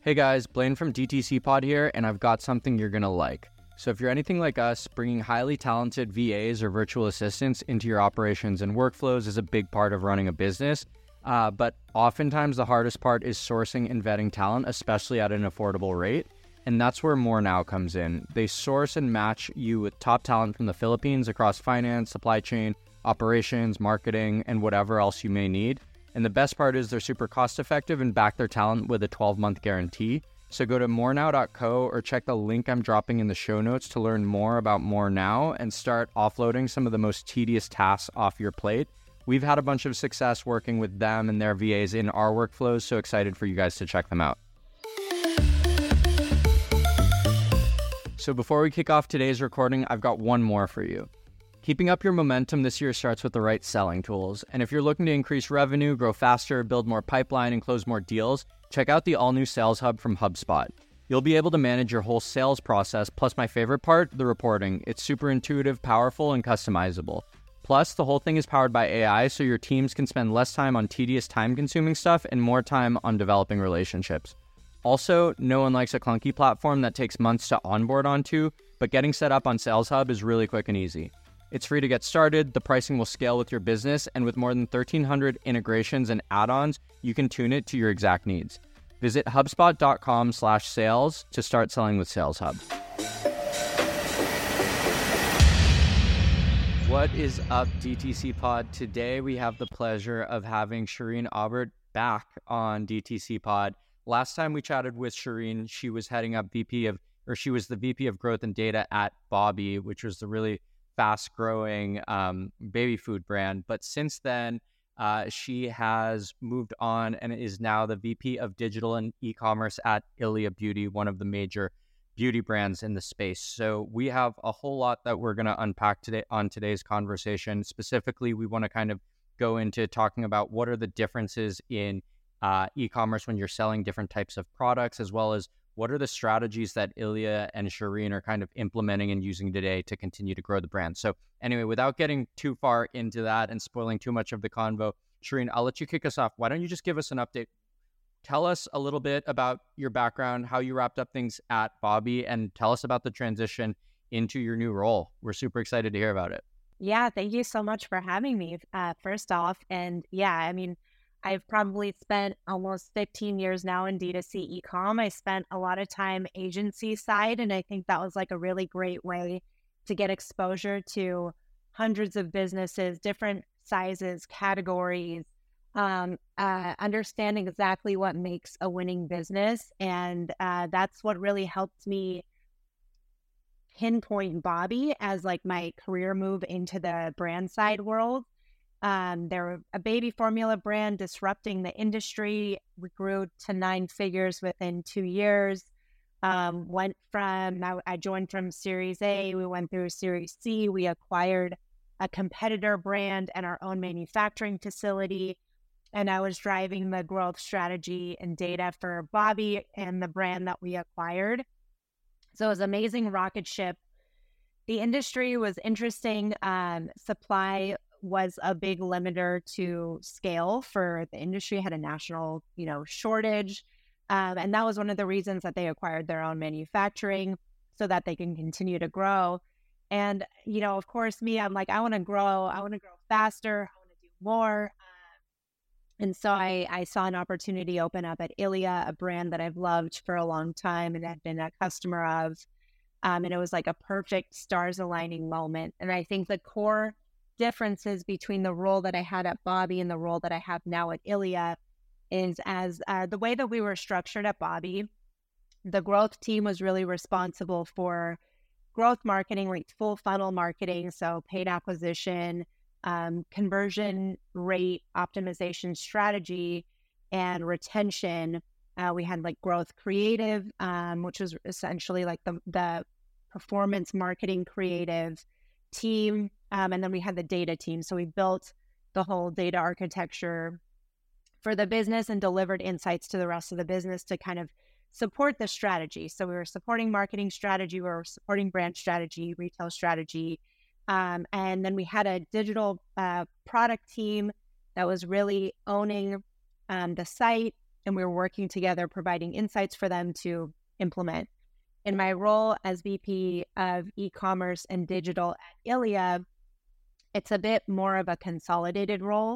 Hey guys, Blaine from DTC Pod here, and I've got something you're going to like. So if you're anything like us, bringing highly talented VAs or virtual assistants into your operations and workflows is a big part of running a business. But oftentimes the hardest part is sourcing and vetting talent, especially at an affordable rate. And that's where MoreNow comes in. They source and match you with top talent from the Philippines across finance, supply chain, operations, marketing, and whatever else you may need. And the best part is they're super cost effective and back their talent with a 12-month guarantee. So go to morenow.co or check the link I'm dropping in the show notes to learn more about MoreNow and start offloading some of the most tedious tasks off your plate. We've had a bunch of success working with them and their VAs in our workflows, so excited for you guys to check them out. So before we kick off today's recording, I've got one more for you. Keeping up your momentum this year starts with the right selling tools. And if you're looking to increase revenue, grow faster, build more pipeline, and close more deals, check out the all-new Sales Hub from HubSpot. You'll be able to manage your whole sales process, plus my favorite part, the reporting. It's super intuitive, powerful, and customizable. Plus, the whole thing is powered by AI, so your teams can spend less time on tedious, time-consuming stuff and more time on developing relationships. Also, no one likes a clunky platform that takes months to onboard onto, but getting set up on Sales Hub is really quick and easy. It's free to get started, the pricing will scale with your business, and with more than 1,300 integrations and add-ons, you can tune it to your exact needs. Visit hubspot.com/sales to start selling with Sales Hub. What is up, DTC Pod? Today we have the pleasure of having Shireen Aubert back on DTC Pod. Last time we chatted with Shireen, she was heading up she was the VP of Growth and Data at Bobby, which was the really fast-growing baby food brand. But since then, she has moved on and is now the VP of Digital and E-commerce at Ilia Beauty, one of the major beauty brands in the space. So we have a whole lot that we're going to unpack today on today's conversation. Specifically, we want to kind of go into talking about what are the differences in e-commerce when you're selling different types of products, as well as what are the strategies that Ilia and Shireen are kind of implementing and using today to continue to grow the brand? So anyway, without getting too far into that and spoiling too much of the convo, Shireen, I'll let you kick us off. Why don't you just give us an update? Tell us a little bit about your background, how you wrapped up things at Bobby, and tell us about the transition into your new role. We're super excited to hear about it. Yeah, thank you so much for having me, first off. And yeah, I mean, I've probably spent almost 15 years now in D2C e-com. I spent a lot of time agency side, and I think that was like a really great way to get exposure to hundreds of businesses, different sizes, categories, understanding exactly what makes a winning business. And that's what really helped me pinpoint Bobby as like my career move into the brand side world. They're a baby formula brand disrupting the industry. We grew to 9 figures within 2 years. I joined from Series A. We went through Series C. We acquired a competitor brand and our own manufacturing facility. And I was driving the growth strategy and data for Bobby and the brand that we acquired. So it was an amazing rocket ship. The industry was interesting. Supply was a big limiter to scale for the industry, had a national, shortage. And that was one of the reasons that they acquired their own manufacturing so that they can continue to grow. And, of course, I'm like, I want to grow faster. I want to do more. And so I saw an opportunity open up at Ilia, a brand that I've loved for a long time and had been a customer of. And it was like a perfect stars aligning moment. And I think the core differences between the role that I had at Bobby and the role that I have now at Ilia is as the way that we were structured at Bobby, the growth team was really responsible for growth marketing, like full funnel marketing, so paid acquisition, conversion rate optimization strategy, and retention. We had like growth creative, which was essentially like the performance marketing creative team. And then we had the data team. So we built the whole data architecture for the business and delivered insights to the rest of the business to kind of support the strategy. So we were supporting marketing strategy, we were supporting brand strategy, retail strategy. And then we had a digital product team that was really owning the site, and we were working together, providing insights for them to implement. In my role as VP of e-commerce and digital at Ilia, it's a bit more of a consolidated role.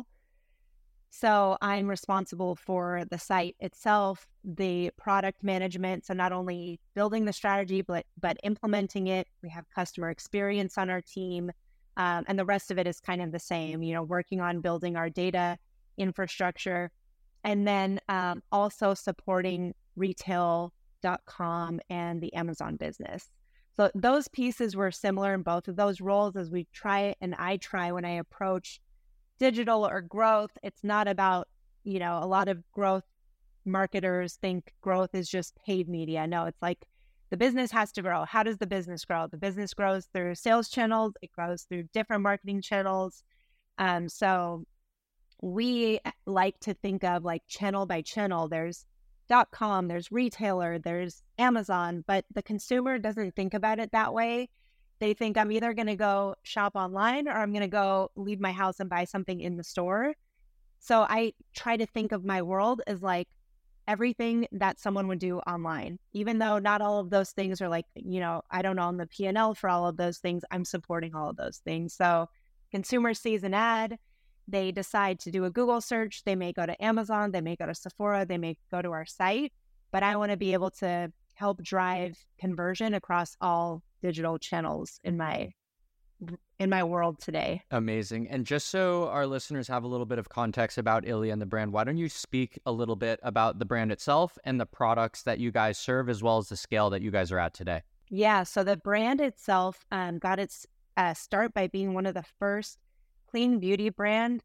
So I'm responsible for the site itself, the product management. So not only building the strategy, but implementing it. We have customer experience on our team. And the rest of it is kind of the same, working on building our data infrastructure, and then also supporting retail.com and the Amazon business. So those pieces were similar in both of those roles. As we try, and I try when I approach digital or growth, it's not about, a lot of growth marketers think growth is just paid media. No, it's like the business has to grow. How does the business grow? The business grows through sales channels. It grows through different marketing channels. So we like to think of like channel by channel. There's .com, there's retailer, there's Amazon, but the consumer doesn't think about it that way. They think I'm either going to go shop online or I'm going to go leave my house and buy something in the store. So I try to think of my world as like everything that someone would do online, even though not all of those things are like, I don't own the P&L for all of those things. I'm supporting all of those things. So consumer sees an ad, they decide to do a Google search. They may go to Amazon, they may go to Sephora, they may go to our site, but I want to be able to help drive conversion across all digital channels in my world today. Amazing. And just so our listeners have a little bit of context about Ilia and the brand, why don't you speak a little bit about the brand itself and the products that you guys serve, as well as the scale that you guys are at today? Yeah, so the brand itself got its start by being one of the first clean beauty brands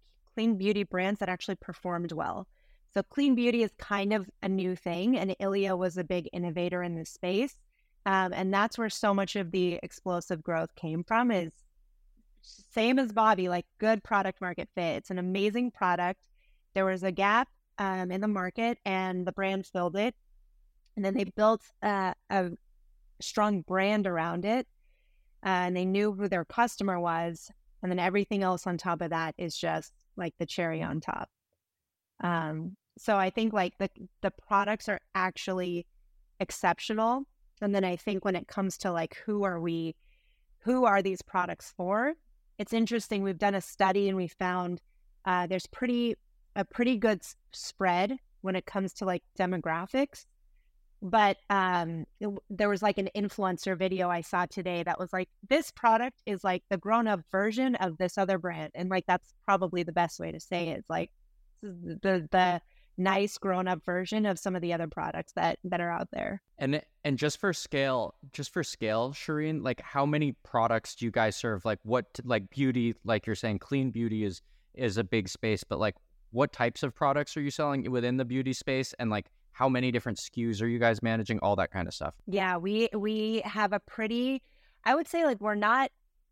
that actually performed well. So clean beauty is kind of a new thing, and Ilia was a big innovator in this space. And that's where so much of the explosive growth came from, is same as Bobbi, like good product market fit. It's an amazing product. There was a gap in the market and the brand filled it. And then they built a strong brand around it, and they knew who their customer was. And then everything else on top of that is just like the cherry on top. So I think like the products are actually exceptional. And then I think when it comes to like, who are these products for? It's interesting. We've done a study and we found there's a pretty good spread when it comes to like demographics. But there was like an influencer video I saw today that was like, this product is like the grown-up version of this other brand. And like, that's probably the best way to say it. It's like the nice grown-up version of some of the other products that are out there. And just for scale, Shireen, like how many products do you guys serve? Like like beauty, like you're saying, clean beauty is a big space, but like what types of products are you selling within the beauty space? And like how many different SKUs are you guys managing? All that kind of stuff. Yeah, we have a pretty, I would say like we're not,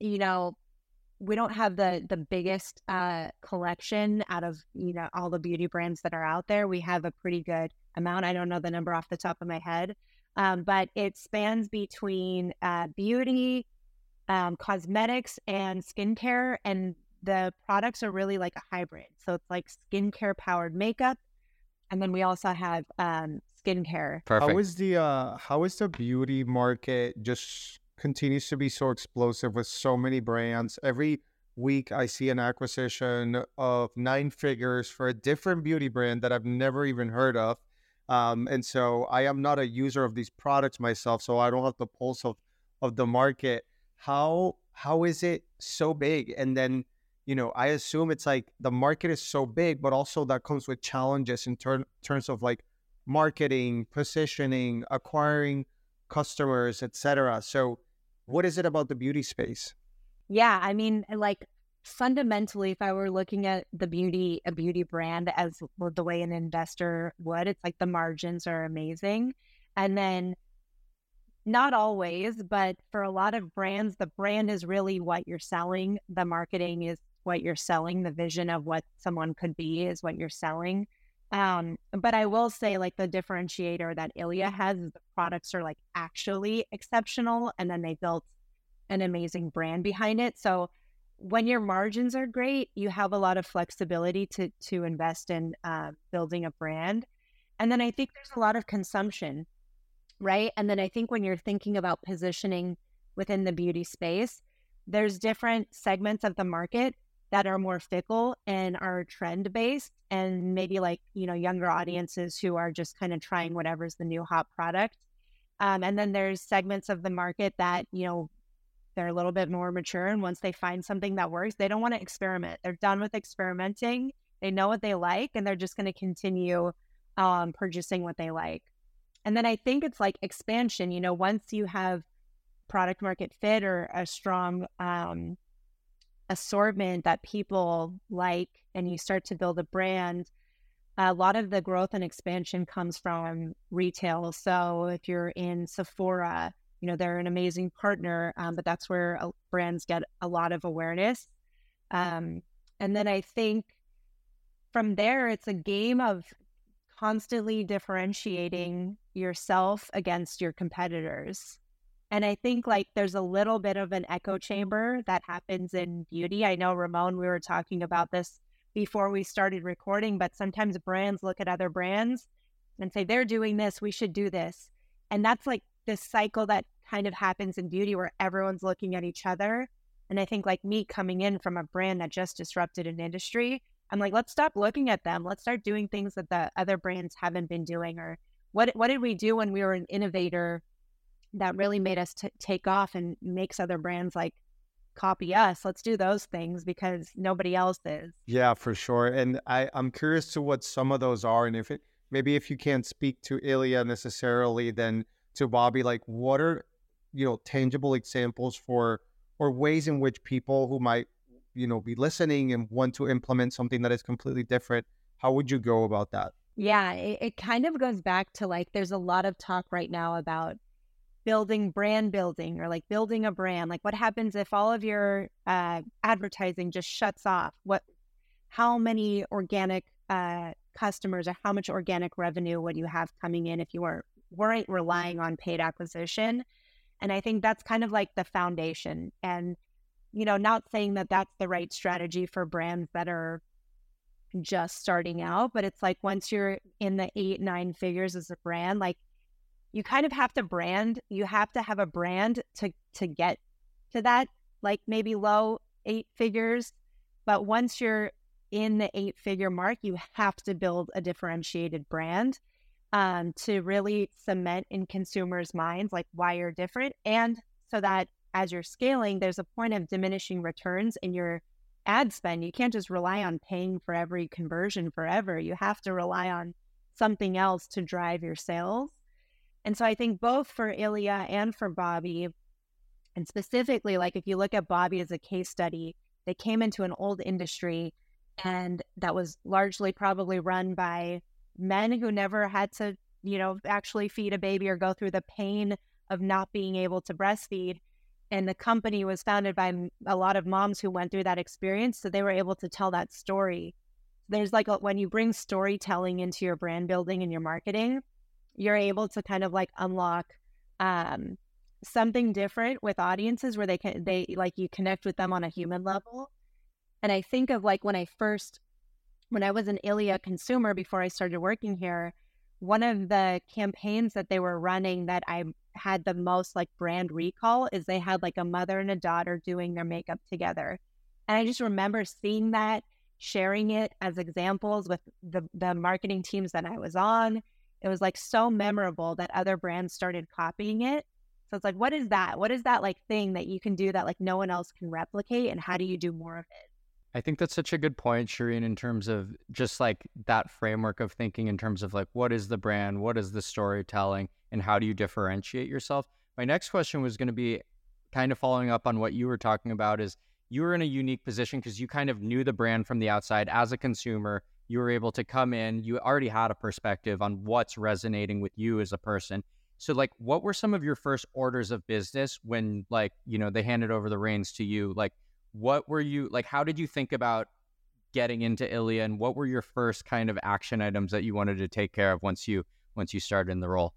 we don't have the biggest collection out of, all the beauty brands that are out there. We have a pretty good amount. I don't know the number off the top of my head, but it spans between beauty, cosmetics, and skincare. And the products are really like a hybrid. So it's like skincare powered makeup. And then we also have skincare. Perfect. How is the beauty market just continues to be so explosive with so many brands? Every week I see an acquisition of 9 figures for a different beauty brand that I've never even heard of. And so I am not a user of these products myself, so I don't have the pulse of the market. How is it so big? And then, I assume it's like the market is so big, but also that comes with challenges in terms of like marketing, positioning, acquiring customers, etc. So what is it about the beauty space? Yeah, I mean, like fundamentally, if I were looking at a beauty brand as the way an investor would, it's like the margins are amazing. And then not always, but for a lot of brands, the brand is really what you're selling. The marketing is what you're selling. The vision of what someone could be is what you're selling. But I will say like the differentiator that Ilia has is the products are like actually exceptional. And then they built an amazing brand behind it. So when your margins are great, you have a lot of flexibility to invest in building a brand. And then I think there's a lot of consumption, right? And then I think when you're thinking about positioning within the beauty space, there's different segments of the market that are more fickle and are trend based, and maybe like, younger audiences who are just kind of trying whatever's the new hot product. And then there's segments of the market that, they're a little bit more mature. And once they find something that works, they don't want to experiment. They're done with experimenting. They know what they like, and they're just going to continue purchasing what they like. And then I think it's like expansion. Once you have product market fit or a strong assortment that people like, and you start to build a brand, a lot of the growth and expansion comes from retail. So if you're in Sephora, they're an amazing partner, but that's where brands get a lot of awareness. And then I think from there, it's a game of constantly differentiating yourself against your competitors. And I think like there's a little bit of an echo chamber that happens in beauty. I know, Ramon, we were talking about this before we started recording, but sometimes brands look at other brands and say, they're doing this, we should do this. And that's like this cycle that kind of happens in beauty where everyone's looking at each other. And I think like me coming in from a brand that just disrupted an industry, I'm like, let's stop looking at them. Let's start doing things that the other brands haven't been doing. Or what did we do when we were an innovator that really made us take off and makes other brands like copy us? Let's do those things because nobody else is. Yeah, for sure. And I'm curious to what some of those are. And if you can't speak to Ilia necessarily, then to Bobbi, like what are, tangible examples or ways in which people who might, be listening and want to implement something that is completely different, how would you go about that? Yeah, it kind of goes back to like, there's a lot of talk right now about building brand building or like building a brand. Like what happens if all of your advertising just shuts off? How many organic customers or how much organic revenue would you have coming in if you weren't relying on paid acquisition? And I think that's kind of like the foundation. And, not saying that that's the right strategy for brands that are just starting out, but it's like once you're in the 8-9 figures as a brand, like you kind of have to brand. You have to have a brand to get to that, like maybe low 8 figures. But once you're in the 8-figure mark, you have to build a differentiated brand to really cement in consumers' minds like why you're different. And so that as you're scaling, there's a point of diminishing returns in your ad spend. You can't just rely on paying for every conversion forever. You have to rely on something else to drive your sales. And so I think both for Ilia and for Bobbi, and specifically, like if you look at Bobbi as a case study, they came into an old industry and that was largely probably run by men who never had to, actually feed a baby or go through the pain of not being able to breastfeed. And the company was founded by a lot of moms who went through that experience. So they were able to tell that story. There's like when you bring storytelling into your brand building and your marketing, you're able to kind of like unlock something different with audiences where they like you connect with them on a human level. And I think of like when I was an Ilia consumer before I started working here, one of the campaigns that they were running that I had the most like brand recall is they had like a mother and a daughter doing their makeup together. And I just remember seeing that, sharing it as examples with the marketing teams that I was on. It was like so memorable that other brands started copying it. So it's like, what is that? What is that like thing that you can do that like no one else can replicate? And how do you do more of it? I think that's such a good point, Shireen, in terms of just like that framework of thinking in terms of like, what is the brand? What is the storytelling? And how do you differentiate yourself? My next question was going to be kind of following up on what you were talking about is you were in a unique position because you kind of knew the brand from the outside as a consumer. You were able to come in, you already had a perspective on what's resonating with you as a person. So like, what were some of your first orders of business when like, they handed over the reins to you? Like, what were you like, how did you think about getting into Ilia, and what were your first kind of action items that you wanted to take care of once you started in the role?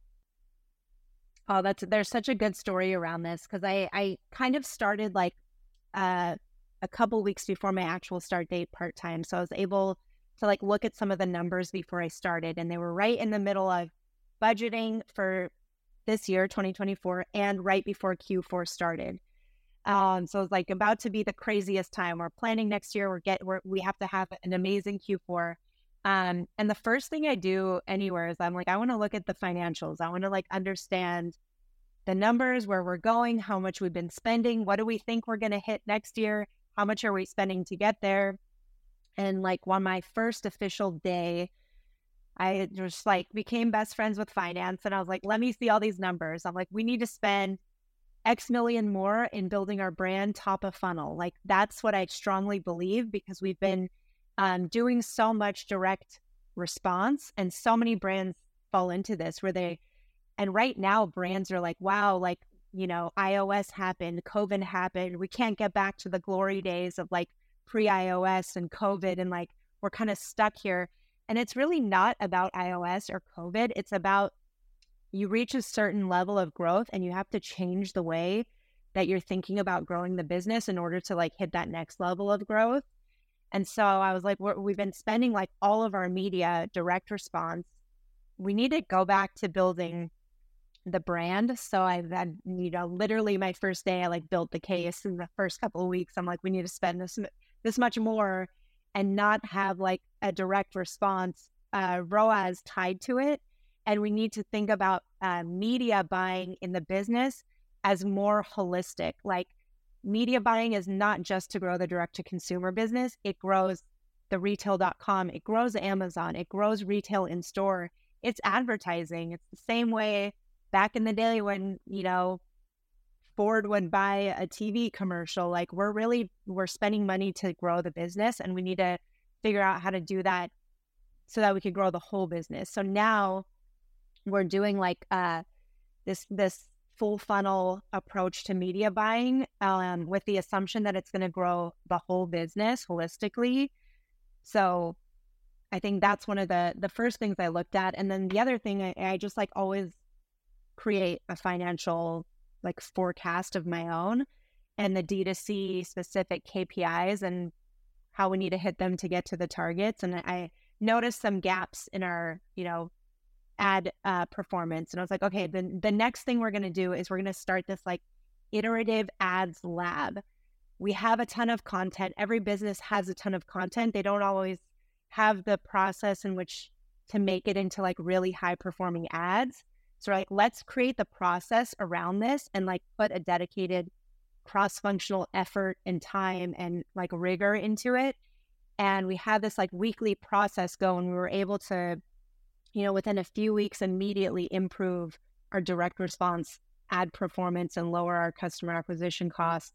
Oh, there's such a good story around this because I kind of started like a couple weeks before my actual start date part-time. So I was able to like look at some of the numbers before I started, and they were right in the middle of budgeting for this year, 2024, and right before Q4 started. So it's like about to be the craziest time. We're planning next year. We have to have an amazing Q4. And the first thing I do anywhere is I'm like, I want to look at the financials. I want to like understand the numbers, where we're going, how much we've been spending, what do we think we're going to hit next year? How much are we spending to get there? And like on my first official day, I just like became best friends with finance, and I was like, let me see all these numbers. I'm like, we need to spend X million more in building our brand top of funnel. Like that's what I strongly believe, because we've been doing so much direct response, and so many brands fall into this and right now brands are like, wow, like, you know, iOS happened, COVID happened. We can't get back to the glory days of like pre-iOS and COVID, and like we're kind of stuck here. And it's really not about iOS or COVID. It's about you reach a certain level of growth and you have to change the way that you're thinking about growing the business in order to like hit that next level of growth. And so I was like, we've been spending like all of our media direct response. We need to go back to building the brand. So I've had, you know, literally my first day, I like built the case. In the first couple of weeks, I'm like, we need to spend this much more and not have like a direct response ROAS tied to it. And we need to think about media buying in the business as more holistic. Like media buying is not just to grow the direct to consumer business. It grows the retail.com. It grows Amazon. It grows retail in store. It's advertising. It's the same way back in the day when, you know, Ford would buy a TV commercial. Like we're spending money to grow the business, and we need to figure out how to do that so that we could grow the whole business. So now we're doing like this full funnel approach to media buying with the assumption that it's going to grow the whole business holistically. So I think that's one of the first things I looked at. And then the other thing, I just like always create a financial like forecast of my own, and the D2C specific KPIs and how we need to hit them to get to the targets. And I noticed some gaps in our, you know, ad performance. And I was like, okay, the next thing we're going to do is we're going to start this like iterative ads lab. We have a ton of content. Every business has a ton of content. They don't always have the process in which to make it into like really high performing ads. So like, let's create the process around this and like put a dedicated cross-functional effort and time and like rigor into it. And we had this like weekly process go, and we were able to, you know, within a few weeks immediately improve our direct response ad performance and lower our customer acquisition costs.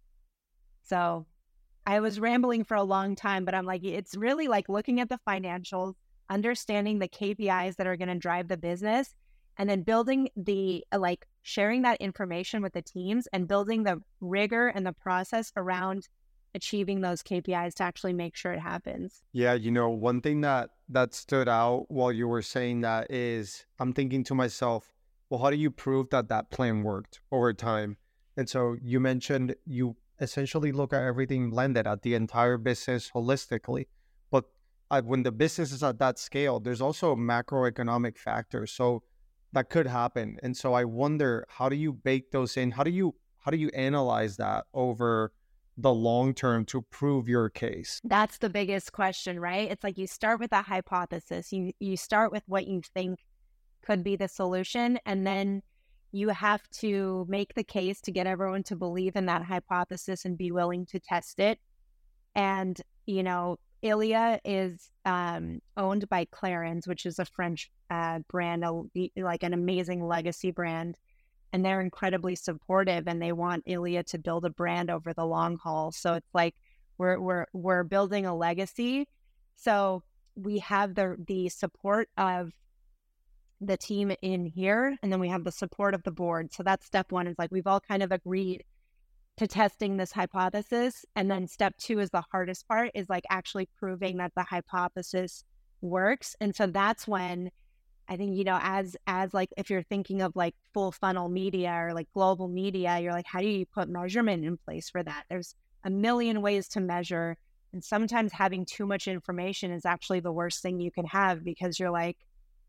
So I was rambling for a long time, but I'm like, it's really like looking at the financials, understanding the KPIs that are going to drive the business, and then building the, like sharing that information with the teams and building the rigor and the process around achieving those KPIs to actually make sure it happens. Yeah, you know, one thing that stood out while you were saying that is I'm thinking to myself, well, how do you prove that plan worked over time? And so you mentioned you essentially look at everything blended at the entire business holistically. But when the business is at that scale, there's also macroeconomic factors. So that could happen. And so I wonder, how do you bake those in? How do you analyze that over the long term to prove your case? That's the biggest question, right? It's like you start with a hypothesis. You start with what you think could be the solution, and then you have to make the case to get everyone to believe in that hypothesis and be willing to test it. And, you know, Ilia is owned by Clarins, which is a French brand, like an amazing legacy brand. And they're incredibly supportive, and they want Ilia to build a brand over the long haul. So it's like we're building a legacy. So we have the support of the team in here, and then we have the support of the board. So that's step one, is like we've all kind of agreed to testing this hypothesis. And then step two is the hardest part, is like actually proving that the hypothesis works. And so that's when I think, you know, as like, if you're thinking of like full funnel media or like global media, you're like, how do you put measurement in place for that? There's a million ways to measure And sometimes having too much information is actually the worst thing you can have, because you're like,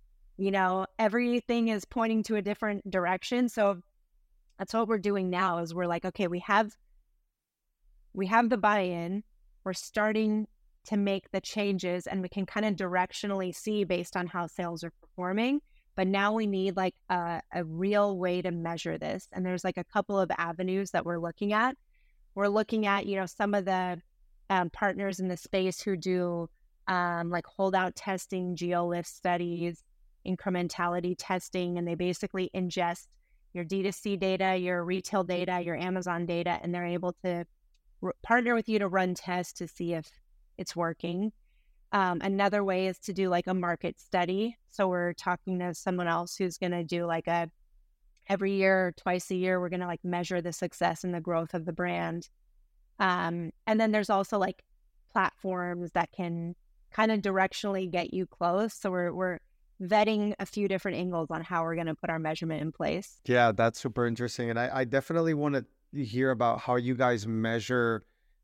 everything is pointing to a different direction. So that's what we're doing now is we're like, okay, we have the buy-in, we're starting to make the changes, and we can kind of directionally see based on how sales are performing. But now we need like a real way to measure this. And there's like a couple of avenues that we're looking at. We're looking at, some of the partners in the space who do like holdout testing, geolift studies, incrementality testing, and they basically ingest your D2C data, your retail data, your Amazon data, and they're able to partner with you to run tests to see if it's working. Another way is to do like a market study. So we're talking to someone else who's going to do like every year, twice a year, we're going to like measure the success and the growth of the brand. And then there's also like platforms that can kind of directionally get you close. So we're vetting a few different angles on how we're going to put our measurement in place. Yeah, that's super interesting. And I definitely want to hear about how you guys measure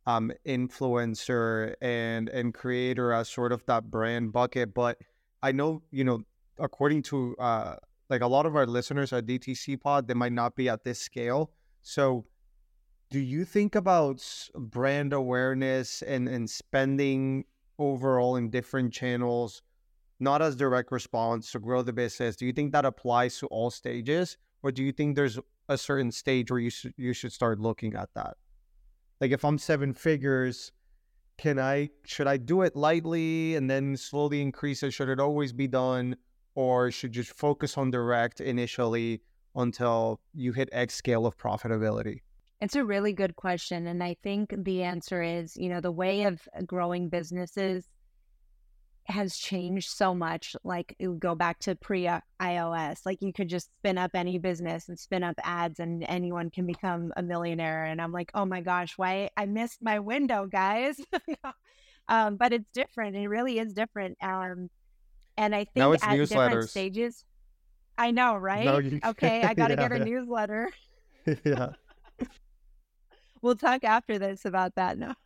influencer and creator as sort of that brand bucket. But I know, according to like a lot of our listeners at DTC Pod, they might not be at this scale. So do you think about brand awareness and spending overall in different channels, not as direct response to grow the business? Do you think that applies to all stages? Or do you think there's a certain stage where you should start looking at that? Like if I'm 7 figures, should I do it lightly and then slowly increase it? Should it always be done? Or should you just focus on direct initially until you hit X scale of profitability? It's a really good question. And I think the answer is, the way of growing businesses has changed so much. Like it would go back to pre-iOS. Like you could just spin up any business and spin up ads and anyone can become a millionaire. And I'm like, oh my gosh, why I missed my window, guys. But it's different. It really is different. And I think at newsletters. Different stages, I know, right? Okay, I got to get a newsletter. Yeah. We'll talk after this about that. No.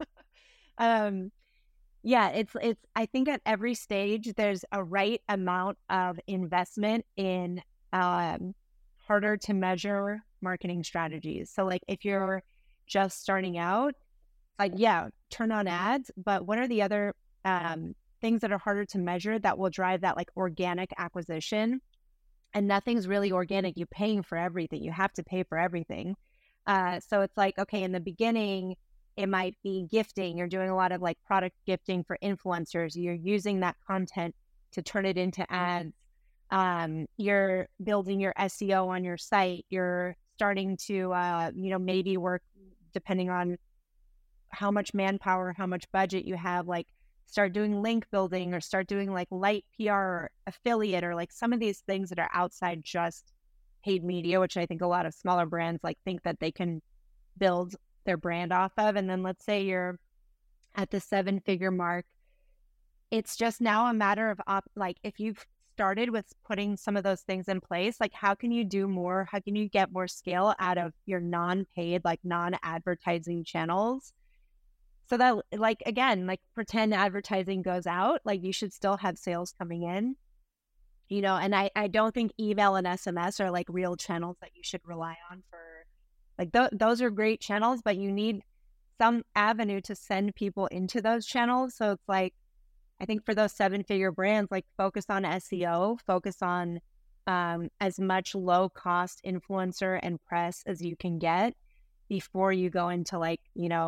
Yeah, it's I think at every stage there's a right amount of investment in harder to measure marketing strategies. So like if you're just starting out, like turn on ads, but what are the other things that are harder to measure that will drive that like organic acquisition? And nothing's really organic. You're paying for everything. You have to pay for everything. So it's like, okay, in the beginning, it might be gifting. You're doing a lot of like product gifting for influencers. You're using that content to turn it into ads. You're building your SEO on your site. You're starting to, maybe work depending on how much manpower, how much budget you have, like start doing link building or start doing like light PR or affiliate or like some of these things that are outside just paid media, which I think a lot of smaller brands like think that they can build their brand off of. And then let's say you're at the 7-figure mark. It's just now a matter of like if you've started with putting some of those things in place, like how can you do more? How can you get more scale out of your non-paid, like non-advertising channels? So that like, again, like pretend advertising goes out, like you should still have sales coming in. And I don't think email and SMS are like real channels that you should rely on for like those are great channels, but you need some avenue to send people into those channels. So it's like, I think for those 7-figure brands, like focus on SEO, focus on as much low cost influencer and press as you can get before you go into like,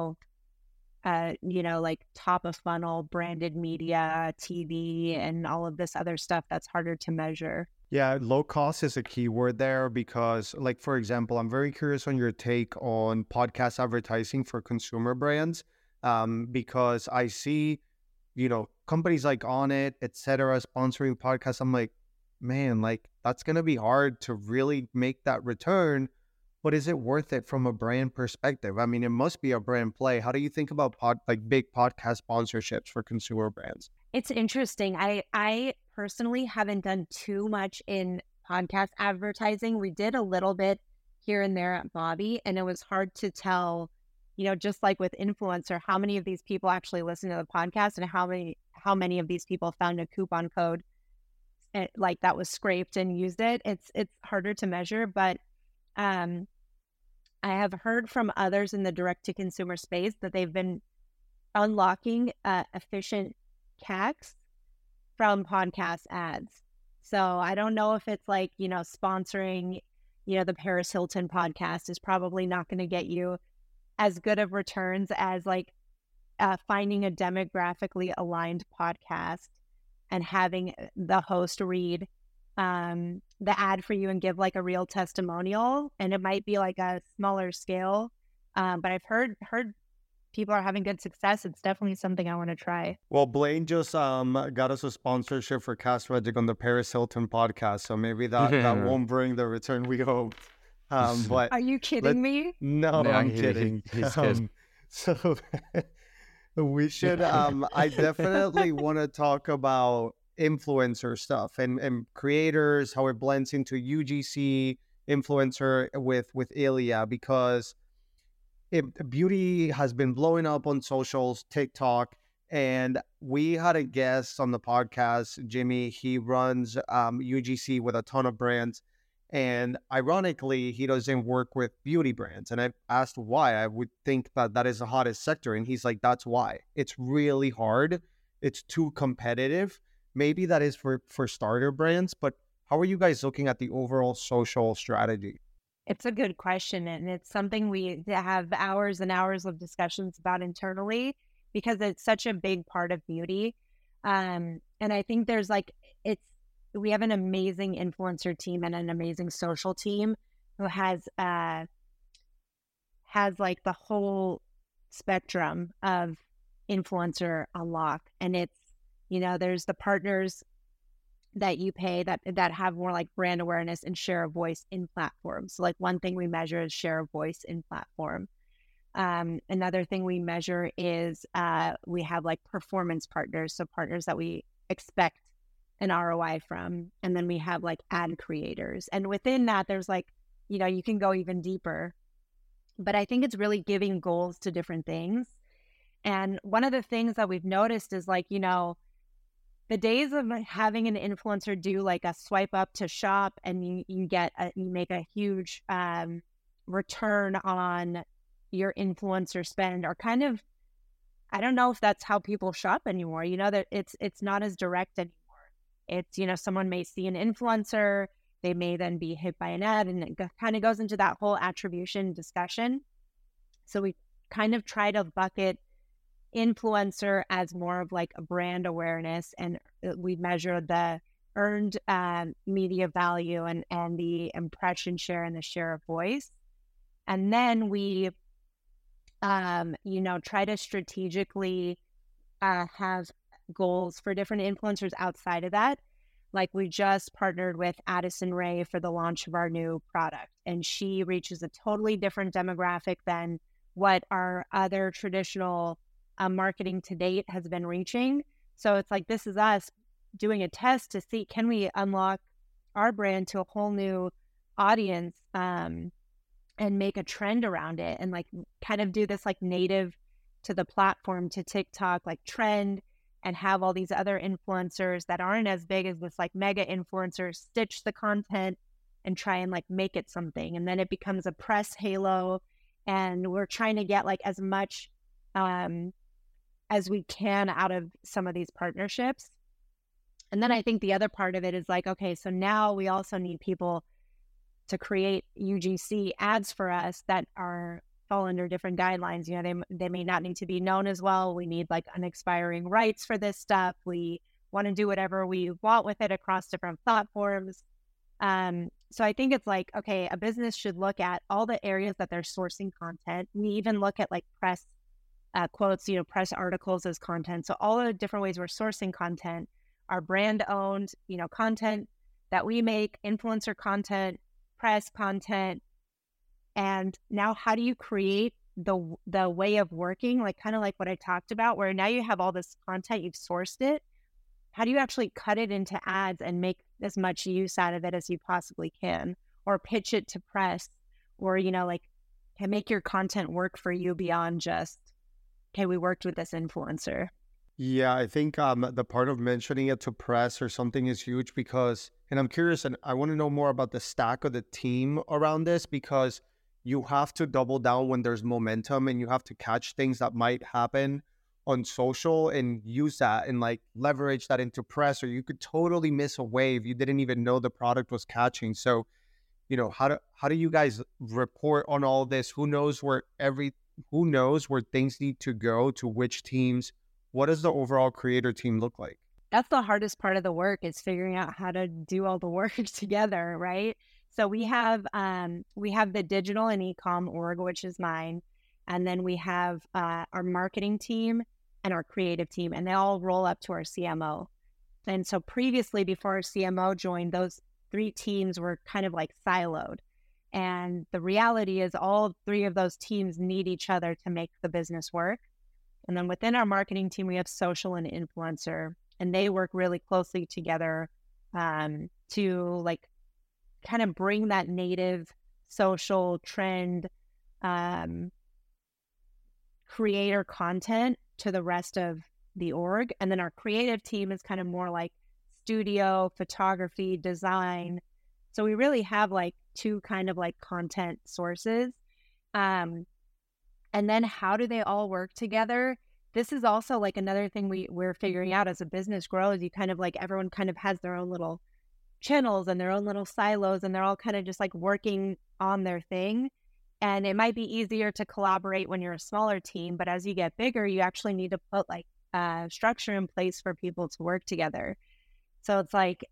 like top of funnel branded media, TV, and all of this other stuff that's harder to measure. Yeah, low cost is a key word there because, like, for example, I'm very curious on your take on podcast advertising for consumer brands because I see, companies like Onnit, et cetera, sponsoring podcasts. I'm like, man, like that's going to be hard to really make that return. But is it worth it from a brand perspective? I mean, it must be a brand play. How do you think about big podcast sponsorships for consumer brands? It's interesting. I personally haven't done too much in podcast advertising. We did a little bit here and there at Bobby, and it was hard to tell just like with influencer, how many of these people actually listen to the podcast, and how many of these people found a coupon code like that was scraped and used it. It's harder to measure, but I have heard from others in the direct to consumer space that they've been unlocking efficient CACs from podcast ads. So I don't know if it's like, sponsoring, the Paris Hilton podcast is probably not going to get you as good of returns as like finding a demographically aligned podcast and having the host read the ad for you and give like a real testimonial. And it might be like a smaller scale. But I've heard people are having good success. It's definitely something I want to try. Well, Blaine just got us a sponsorship for Cast Redick on the Paris Hilton podcast, so maybe that won't bring the return we hope. But are you kidding me? No, I'm kidding. He's kidding. So we should. I definitely want to talk about influencer stuff and creators, how it blends into UGC influencer with Ilia, because beauty has been blowing up on socials, TikTok, and we had a guest on the podcast, Jimmy. He runs UGC with a ton of brands, and ironically, he doesn't work with beauty brands. And I asked why. I would think that is the hottest sector, and he's like, that's why. It's really hard. It's too competitive. Maybe that is for starter brands, but how are you guys looking at the overall social strategy? It's a good question, and it's something we have hours and hours of discussions about internally because it's such a big part of beauty. And I think there's we have an amazing influencer team and an amazing social team who has like the whole spectrum of influencer unlock. And it's, there's the partners that you pay that have more like brand awareness and share of voice in platforms. So like one thing we measure is share of voice in platform. Another thing we measure is we have like performance partners. So partners that we expect an ROI from. And then we have like ad creators. And within that, there's like, you can go even deeper. But I think it's really giving goals to different things. And one of the things that we've noticed is like, the days of having an influencer do like a swipe up to shop and you make a huge return on your influencer spend are kind of, I don't know if that's how people shop anymore. That it's not as direct anymore. It's, someone may see an influencer, they may then be hit by an ad, and it kind of goes into that whole attribution discussion. So we kind of try to bucket influencer as more of like a brand awareness, and we measure the earned media value and the impression share and the share of voice. And then we try to strategically have goals for different influencers outside of that. Like we just partnered with Addison Rae for the launch of our new product, and she reaches a totally different demographic than what our other traditional marketing to date has been reaching. So it's like, this is us doing a test to see, can we unlock our brand to a whole new audience and make a trend around it, and like kind of do this like native to the platform, to TikTok, like trend, and have all these other influencers that aren't as big as this like mega influencers stitch the content and try and like make it something. And then it becomes a press halo, and we're trying to get like as much as we can out of some of these partnerships. And then I think the other part of it is like, okay, so now we also need people to create UGC ads for us that fall under different guidelines. They may not need to be known as well. We need like unexpiring rights for this stuff. We want to do whatever we want with it across different platforms. So I think it's like, okay, a business should look at all the areas that they're sourcing content. We even look at like press quotes, press articles as content. So all the different ways we're sourcing content, our brand owned, content that we make, influencer content, press content. And now how do you create the way of working, like kind of like what I talked about, where now you have all this content, you've sourced it. How do you actually cut it into ads and make as much use out of it as you possibly can, or pitch it to press, or, like can make your content work for you beyond just, okay, we worked with this influencer. Yeah, I think the part of mentioning it to press or something is huge because, and I'm curious, and I want to know more about the stack of the team around this, because you have to double down when there's momentum and you have to catch things that might happen on social and use that and like leverage that into press, or you could totally miss a wave you didn't even know the product was catching. So, how do you guys report on all this? Who knows where things need to go, to which teams? What does the overall creator team look like? That's the hardest part of the work, is figuring out how to do all the work together, right? So we have the digital and e-com org, which is mine. And then we have our marketing team and our creative team, and they all roll up to our CMO. And so previously, before our CMO joined, those 3 teams were kind of like siloed. And the reality is all 3 of those teams need each other to make the business work. And then within our marketing team, we have social and influencer, and they work really closely together to like kind of bring that native social trend creator content to the rest of the org. And then our creative team is kind of more like studio, photography, design. So we really have like 2 kind of like content sources. And then how do they all work together? This is also like another thing we're figuring out as a business grows. You kind of like, everyone kind of has their own little channels and their own little silos, and they're all kind of just like working on their thing. And it might be easier to collaborate when you're a smaller team, but as you get bigger, you actually need to put like structure in place for people to work together. So it's like,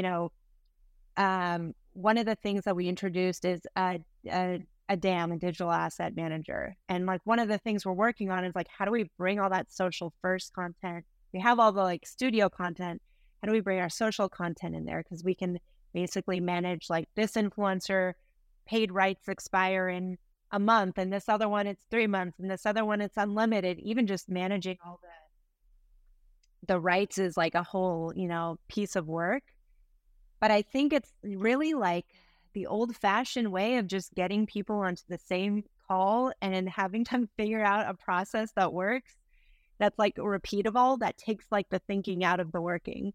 one of the things that we introduced is a DAM, a digital asset manager. And like one of the things we're working on is like, how do we bring all that social first content? We have all the like studio content. How do we bring our social content in there? Because we can basically manage like this influencer paid rights expire in a month, and this other one it's 3 months, and this other one it's unlimited. Even just managing all the rights is like a whole, piece of work. But I think it's really like the old-fashioned way of just getting people onto the same call and having them figure out a process that works, that's like repeatable, that takes like the thinking out of the working.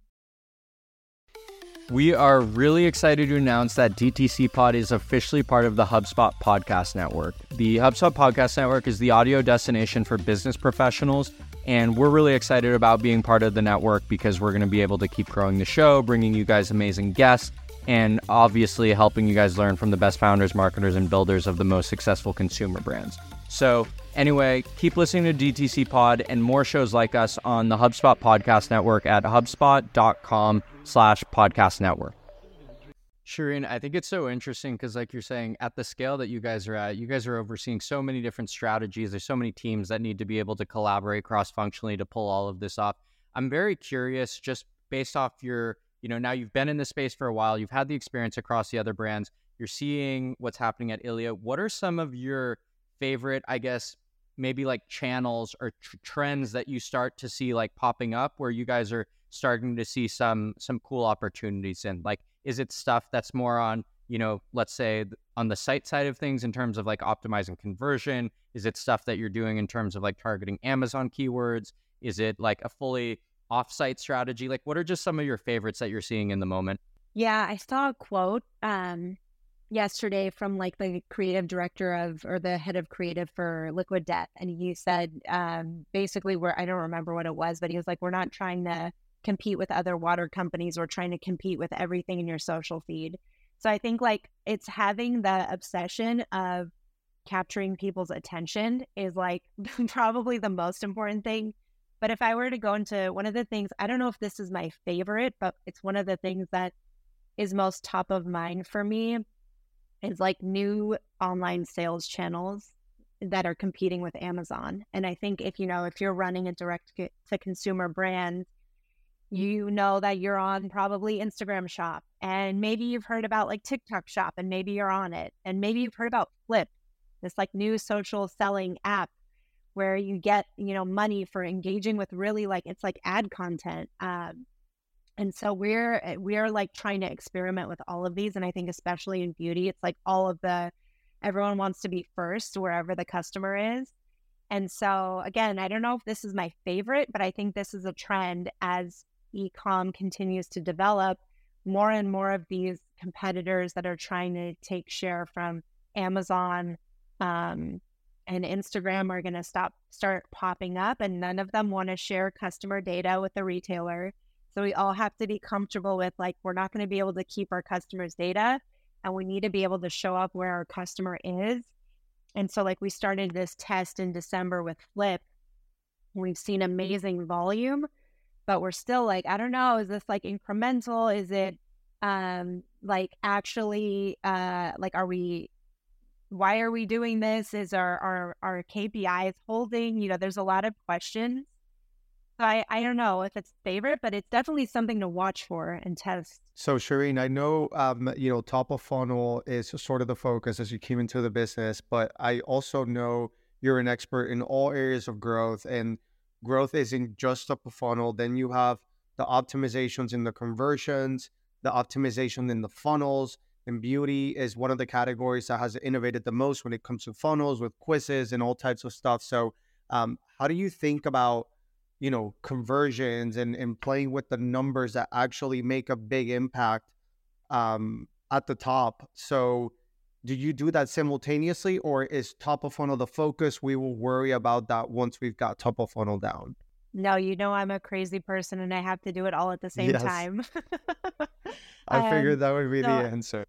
We are really excited to announce that DTC Pod is officially part of the HubSpot Podcast Network. The HubSpot Podcast Network is the audio destination for business professionals, and we're really excited about being part of the network because we're going to be able to keep growing the show, bringing you guys amazing guests, and obviously helping you guys learn from the best founders, marketers, and builders of the most successful consumer brands. So anyway, keep listening to DTC Pod and more shows like us on the HubSpot Podcast Network at hubspot.com/podcast network. Shireen, I think it's so interesting because like you're saying, at the scale that you guys are at, you guys are overseeing so many different strategies. There's so many teams that need to be able to collaborate cross-functionally to pull all of this off. I'm very curious, just based off your, now you've been in this space for a while, you've had the experience across the other brands, you're seeing what's happening at Ilia. What are some of your favorite, I guess, maybe like channels or trends that you start to see like popping up where you guys are starting to see some cool opportunities in? Like, is it stuff that's more on, let's say on the site side of things in terms of like optimizing conversion? Is it stuff that you're doing in terms of like targeting Amazon keywords? Is it like a fully off-site strategy? Like, what are just some of your favorites that you're seeing in the moment? Yeah, I saw a quote yesterday from like the creative director or the head of creative for Liquid Death. And he said, basically, I don't remember what it was, but he was like, we're not trying to compete with other water companies. We're trying to compete with everything in your social feed. So I think like it's having the obsession of capturing people's attention is like probably the most important thing. But if I were to go into one of the things, I don't know if this is my favorite, but it's one of the things that is most top of mind for me, is like new online sales channels that are competing with Amazon. And I think if you're running a direct to consumer brand, you know that you're on probably Instagram Shop, and maybe you've heard about like TikTok Shop, and maybe you're on it, and maybe you've heard about Flip, this like new social selling app where you get, money for engaging with really like, it's like ad content. And so we're like trying to experiment with all of these. And I think especially in beauty, it's like all of the Everyone wants to be first wherever the customer is. And so again, I don't know if this is my favorite, but I think this is a trend as e-com continues to develop. More and more of these competitors that are trying to take share from Amazon and Instagram are going to start popping up, and none of them want to share customer data with the retailer. So we all have to be comfortable with, like, we're not going to be able to keep our customers' data, and we need to be able to show up where our customer is. And so, like, we started this test in December with Flip. We've seen amazing volume, but we're still like, I don't know, is this like incremental? Is it like actually like, why are we doing this? Is our KPIs holding? You know, there's a lot of questions. So I don't know if it's favorite, but it's definitely something to watch for and test. So Shireen, I know, top of funnel is sort of the focus as you came into the business, but I also know you're an expert in all areas of growth, and growth isn't just top of funnel. Then you have the optimizations in the conversions, the optimization in the funnels, and beauty is one of the categories that has innovated the most when it comes to funnels with quizzes and all types of stuff. So how do you think about, conversions and playing with the numbers that actually make a big impact at the top? So do you do that simultaneously, or is top of funnel the focus? We will worry about that once we've got top of funnel down. No, I'm a crazy person and I have to do it all at the same time. I figured that would be the answer.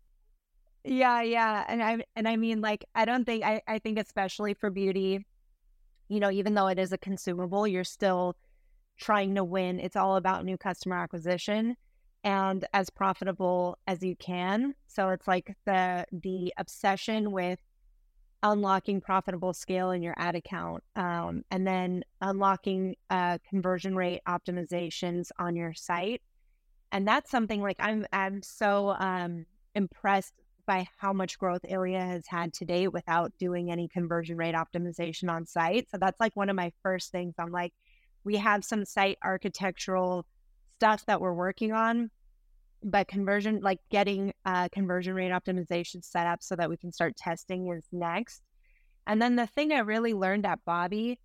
Yeah. And I mean, like, I think especially for beauty, even though it is a consumable, you're still trying to win. It's all about new customer acquisition and as profitable as you can. So it's like the obsession with unlocking profitable scale in your ad account, and then unlocking conversion rate optimizations on your site. And that's something, like, I'm so impressed by how much growth Ilia has had to date without doing any conversion rate optimization on site. So that's like one of my first things. I'm like, we have some site architectural stuff that we're working on, but getting conversion rate optimization set up so that we can start testing is next. And then the thing I really learned at Bobbi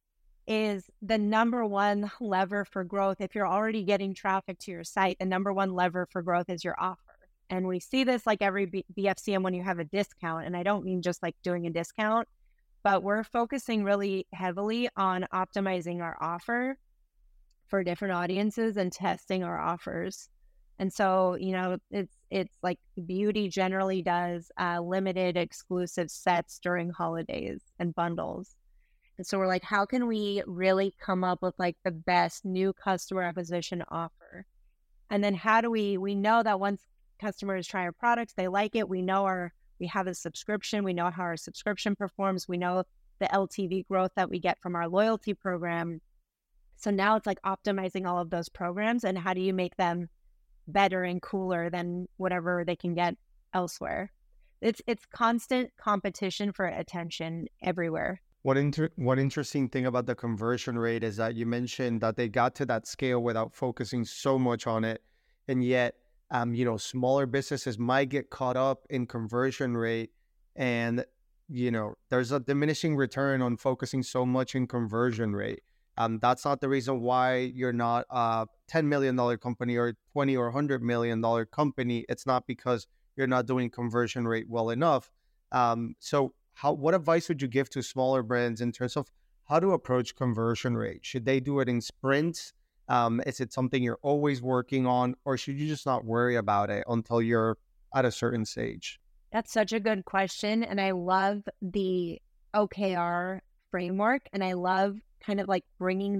is the number one lever for growth. If you're already getting traffic to your site, the number one lever for growth is your offer. And we see this like every BFCM when you have a discount. And I don't mean just like doing a discount, but we're focusing really heavily on optimizing our offer for different audiences and testing our offers. And so, it's like beauty generally does limited exclusive sets during holidays and bundles. And so we're like, how can we really come up with like the best new customer acquisition offer? And then how do we know that once customers try our products, they like it. We have a subscription. We know how our subscription performs. We know the LTV growth that we get from our loyalty program. So now it's like optimizing all of those programs and how do you make them better and cooler than whatever they can get elsewhere. It's constant competition for attention everywhere. One interesting thing about the conversion rate is that you mentioned that they got to that scale without focusing so much on it. And yet, smaller businesses might get caught up in conversion rate, and, there's a diminishing return on focusing so much in conversion rate. That's not the reason why you're not a $10 million company or $20 or $100 million company. It's not because you're not doing conversion rate well enough. So what advice would you give to smaller brands in terms of how to approach conversion rate? Should they do it in sprints? Is it something you're always working on, or should you just not worry about it until you're at a certain stage? That's such a good question. And I love the OKR framework. And I love kind of like bringing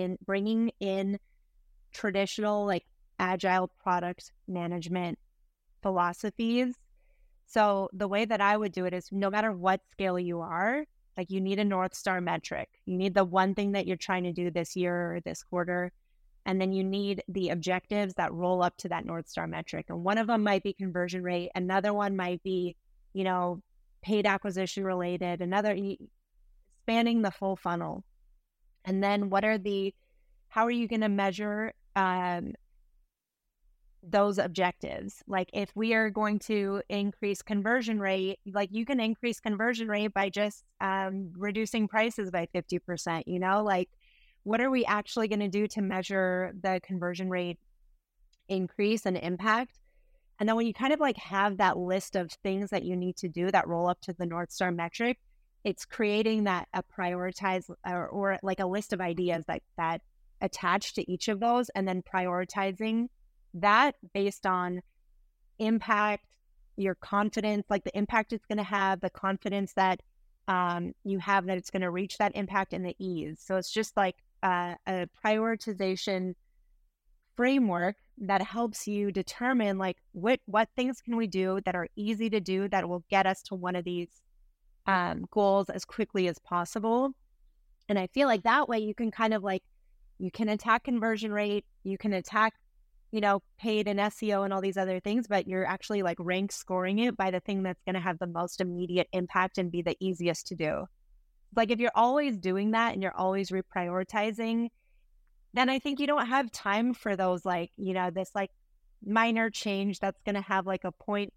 in traditional, like, agile product management philosophies. So the way that I would do it is, no matter what scale you are, like, you need a North Star metric. You need the one thing that you're trying to do this year or this quarter. And then you need the objectives that roll up to that North Star metric. And one of them might be conversion rate. Another one might be, paid acquisition related. Another, spanning the full funnel. And then how are you going to measure those objectives. Like if we are going to increase conversion rate, like you can increase conversion rate by just reducing prices by 50%, you know, like what are we actually going to do to measure the conversion rate increase and impact? And then when you kind of like have that list of things that you need to do that roll up to the North Star metric, it's creating that a prioritize or like a list of ideas that attach to each of those, and then prioritizing that based on impact, your confidence, like the impact it's going to have, the confidence that you have that it's going to reach that impact, and the ease. So it's just like a prioritization framework that helps you determine like what things can we do that are easy to do that will get us to one of these goals as quickly as possible. And I feel like that way you can kind of like, you can attack conversion rate, you can attack, you know, paid and SEO and all these other things, but you're actually like rank scoring it by the thing that's going to have the most immediate impact and be the easiest to do. Like if you're always doing that and you're always reprioritizing, then I think you don't have time for those like, you know, this like minor change that's going to have like a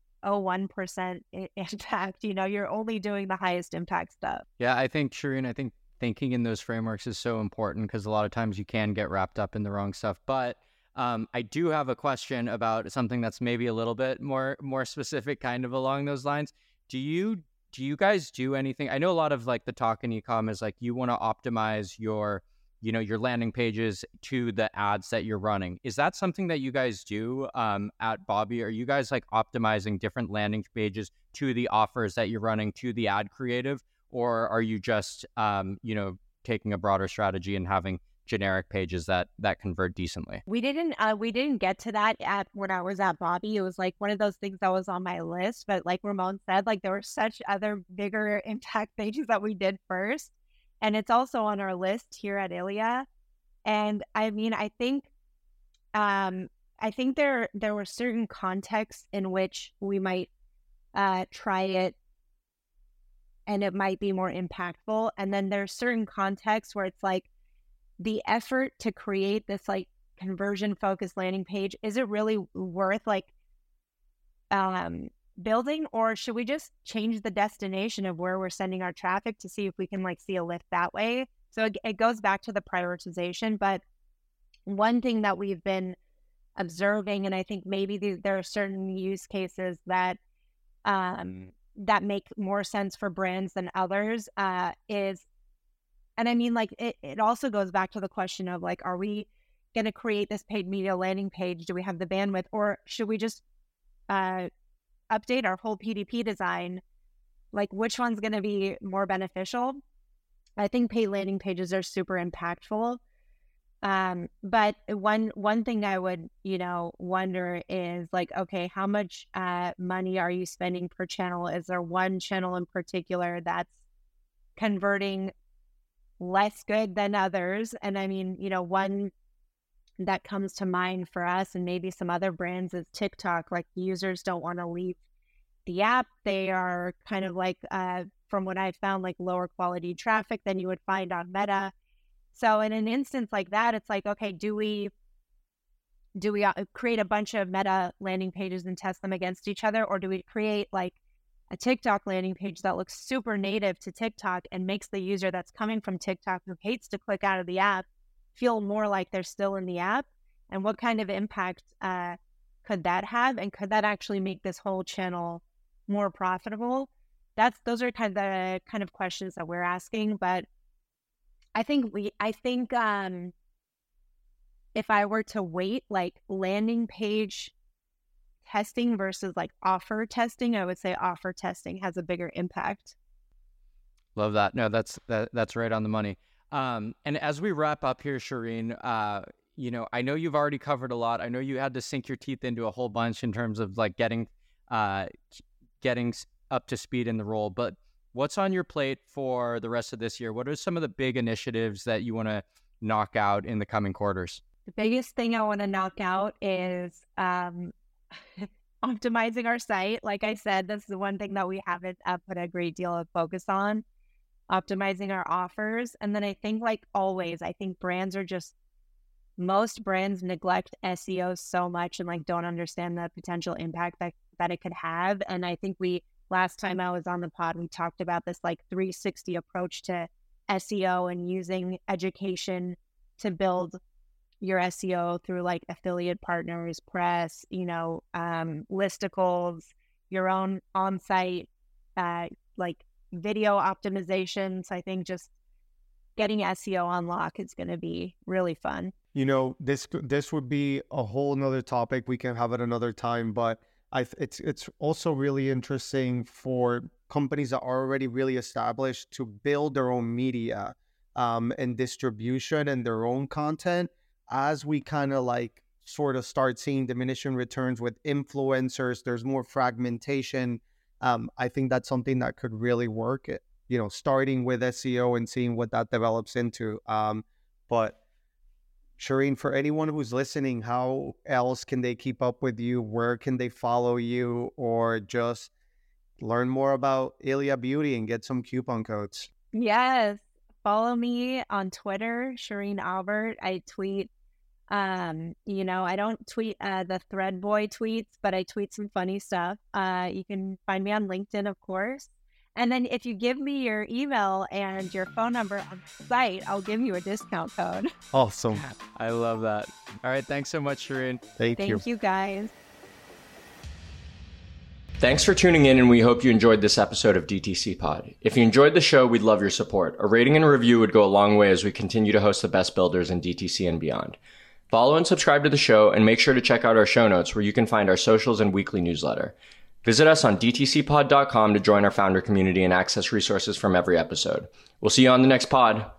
0.01% impact. You know, you're only doing the highest impact stuff. Yeah, I think, Shireen, thinking in those frameworks is so important because a lot of times you can get wrapped up in the wrong stuff. But I do have a question about something that's maybe a little bit more specific, kind of along those lines. Do you guys do anything? I know a lot of like the talk in e-com is like you want to optimize your landing pages to the ads that you're running. Is that something that you guys do at Bobby? Are you guys like optimizing different landing pages to the offers that you're running to the ad creative? Or are you just, taking a broader strategy and having generic pages that convert decently? We didn't get to that when I was at Bobby. It was like one of those things that was on my list. But like Ramon said, like there were such other bigger impact pages that we did first. And it's also on our list here at Ilia. And I mean, I think there were certain contexts in which we might try it and it might be more impactful. And then there's certain contexts where it's like the effort to create this like conversion focused landing page, is it really worth like building, or should we just change the destination of where we're sending our traffic to see if we can like see a lift that way? So it goes back to the prioritization. But one thing that we've been observing, and I think maybe there are certain use cases that that make more sense for brands than others, is, and I mean like it also goes back to the question of like, are we going to create this paid media landing page? Do we have the bandwidth, or should we just update our whole PDP design? Like which one's going to be more beneficial? I think paid landing pages are super impactful. But one thing I would, wonder is like, okay, how much money are you spending per channel? Is there one channel in particular that's converting less good than others? And I mean, one that comes to mind for us and maybe some other brands is TikTok. Like users don't want to leave the app. They are kind of like, from what I found, like lower quality traffic than you would find on Meta. So in an instance like that, it's like, okay, do we create a bunch of Meta landing pages and test them against each other? Or do we create like a TikTok landing page that looks super native to TikTok and makes the user that's coming from TikTok who hates to click out of the app feel more like they're still in the app? And what kind of impact could that have? And could that actually make this whole channel more profitable? Those are kind of questions that we're asking. But I think if I were to weight like landing page testing versus like offer testing, I would say offer testing has a bigger impact. Love that. No, that's right on the money. And as we wrap up here, Shireen, I know you've already covered a lot. I know you had to sink your teeth into a whole bunch in terms of like getting up to speed in the role, but what's on your plate for the rest of this year? What are some of the big initiatives that you want to knock out in the coming quarters? The biggest thing I want to knock out is optimizing our site. Like I said, that's the one thing that we haven't put a great deal of focus on, optimizing our offers. And then I think like always, I think brands are just most brands neglect SEO so much and like don't understand the potential impact that it could have. And I think last time I was on the pod, we talked about this like 360 approach to SEO and using education to build your SEO through like affiliate partners, press, listicles, your own on-site, like video optimizations. I think just getting SEO on lock is going to be really fun. This would be a whole nother topic. We can have it another time, but it's also really interesting for companies that are already really established to build their own media and distribution and their own content as we kind of like sort of start seeing diminishing returns with influencers. There's more fragmentation. I think that's something that could really work, starting with SEO and seeing what that develops into. But Shireen, for anyone who's listening, how else can they keep up with you? Where can they follow you, or just learn more about Ilia Beauty and get some coupon codes? Yes. Follow me on Twitter, Shireen Aubert. I tweet, I don't tweet the Thread Boy tweets, but I tweet some funny stuff. You can find me on LinkedIn, of course. And then if you give me your email and your phone number on the site, I'll give you a discount code. Awesome. I love that. All right. Thanks so much, Shireen. Thank you. Thank you, guys. Thanks for tuning in, and we hope you enjoyed this episode of DTC Pod. If you enjoyed the show, we'd love your support. A rating and a review would go a long way as we continue to host the best builders in DTC and beyond. Follow and subscribe to the show, and make sure to check out our show notes where you can find our socials and weekly newsletter. Visit us on dtcpod.com to join our founder community and access resources from every episode. We'll see you on the next pod.